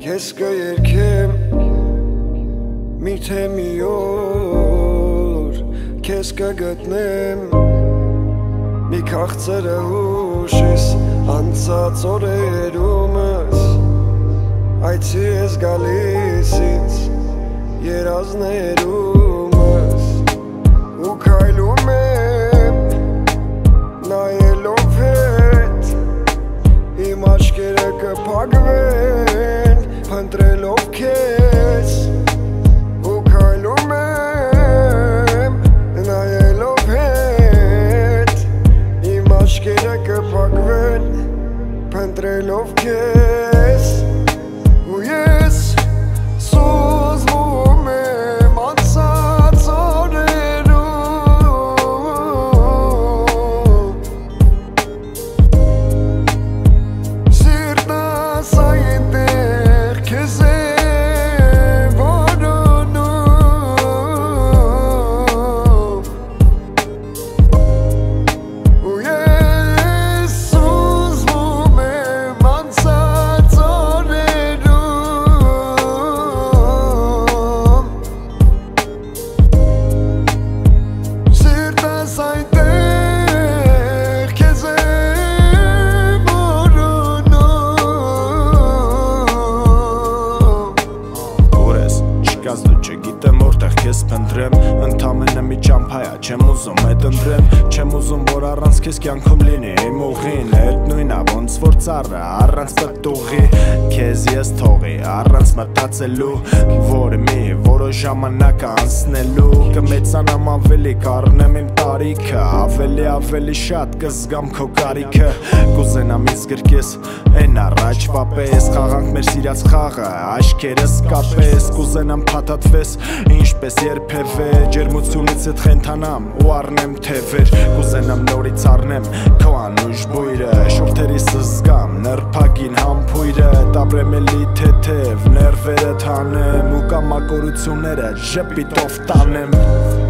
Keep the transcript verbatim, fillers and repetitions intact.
քեզ կերքեմ միթե մի օր քեզ կգտնեմ մի քաղցրը հուշիս անցած օրերումս այցի ես գալիս ինձ երազներումս ու քայլում եմ նայելով հետ իմ աչքերը կփակվեն փնտրելով քեզ ու քայլում եմ նայելով հետ իմ աչքերը կփակվեն փնտրելով քեզ ու ես սոզվում եմ անցած օրերում սիրտս այնտեղ քեզ է որոնում ու ես սոզվում եմ անցած օրերում սիրտս այնտեղ քեզ է Ուրես, չկաս դու չգիտեմ որտեղ քեզ փնտրեմ Ընդամենը մի ճամփայա չեմ ուզում այդ ընտրեմ Չեմ ուզում որ առանց քեզ կյանքում լինի իմ ուղին Այդ նույնա ոնց որ ծառը առանց պտուղի Քեզ ես թողի առանց մտածելու Որ մի որոշ ժամանակ անցնելու Կմեծանամ ավելի կառնեմ իմ տարիքը Ավելի ավելի շատ կզգամ քո կարիքը Կուզենամ ինձ գրկես են առաջվա պես Խաղանք մեր սիրած խաղը աչքերս կապես Կուզենամ փաթաթվես ինչպես երբևէ Ջերմությունից հետ խենթանամ ու առնեմ թևեր Կուզենամ նորից առնեմ քո անուշ բույրը Շուրթերիս զգամ նրբագին համբույրը Տապրեմ էլի թեթև ներվերը թանեմ Ու կամակորությունները ժպիտով տանեմ